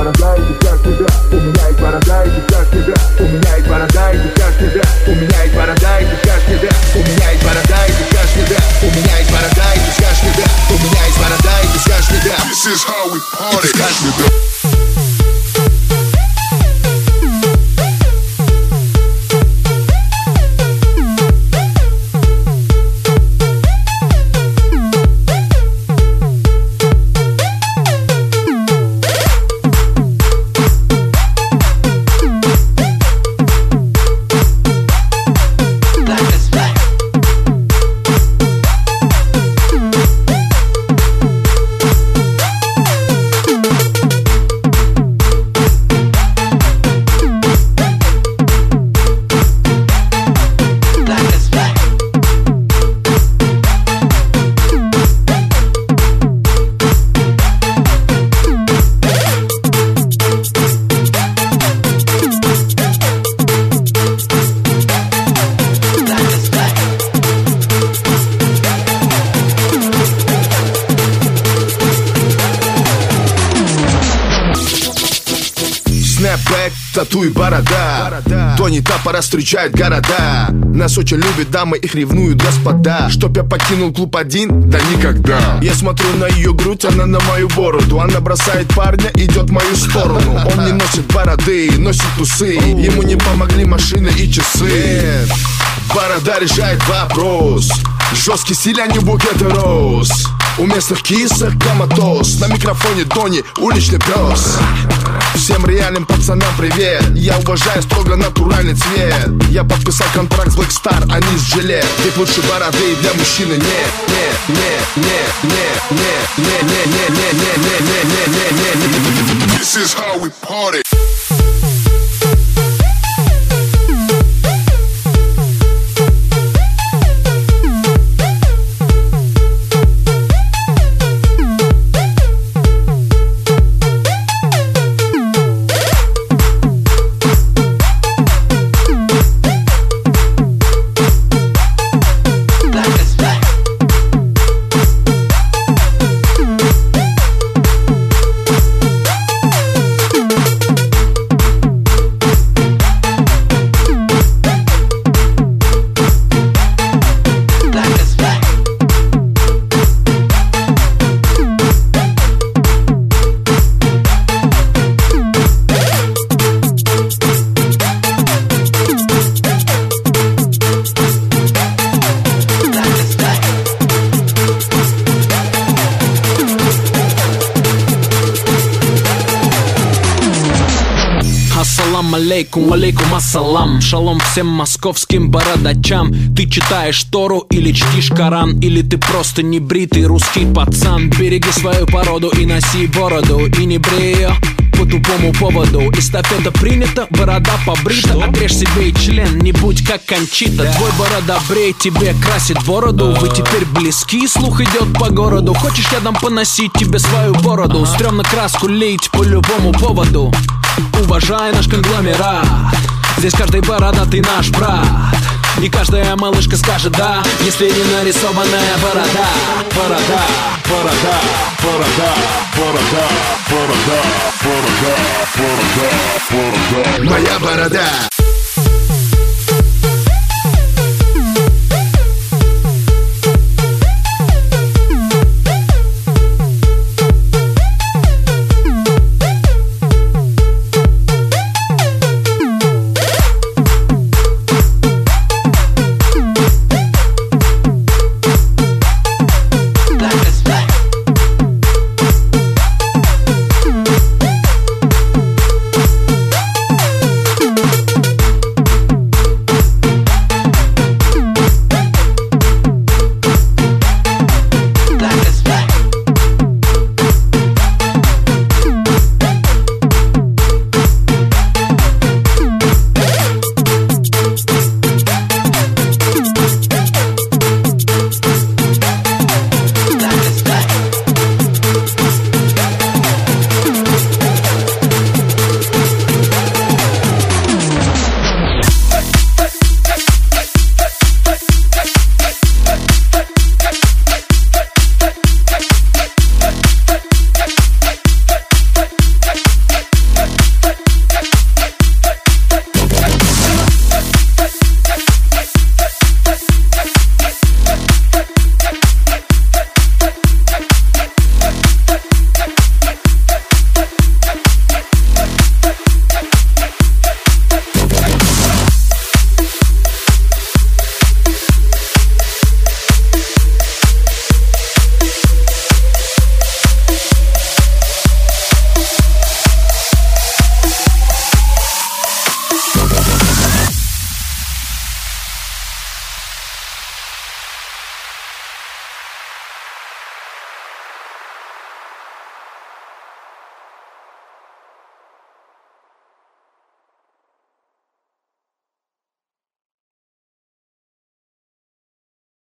борода, и как всегда. У меня есть борода, и как всегда. У меня есть борода, и как всегда. У меня есть борода, и как всегда. У меня есть борода, и как всегда. У меня есть борода, и как всегда. У меня есть борода, и как всегда. This is how we party. Снэпбэк, тату и борода. Тони та пора встречает города. Нас очень любят дамы, их ревнуют господа. Чтоб я покинул клуб один? Да никогда. Я смотрю на ее грудь, она на мою бороду. Она бросает парня, идет в мою сторону. Он не носит бороды, носит усы. Ему не помогли машины и часы. Борода решает вопрос. Жесткий стиль, а не букеты роз. У местных кисок коматоз. На микрофоне Тони, уличный пес. Всем реальным пацанам привет. Я уважаю строго натуральный цвет. Я подписал контракт с Black Star, а не с Gillette. Ведь лучше бороды для мужчины нет. This is how we party. Ассалам алейкум, алейкум ассалам. Шалом всем московским бородачам. Ты читаешь Тору или чтишь Коран, или ты просто небритый русский пацан. Береги свою породу и носи бороду, и не брей ее по тупому поводу. Эстафета принята, борода побрита. Отрежь себе и член, не будь как Кончита. Твой бородобрей тебе красит бороду. Вы теперь близки, слух идет по городу. Хочешь, я дам поносить тебе свою бороду? Стремно краску лить по любому поводу. Уважай наш конгломерат. Здесь каждый бородатый наш брат. И каждая малышка скажет да, если не нарисованная борода. Борода, борода, борода, борода, борода, борода, борода, борода. Моя борода.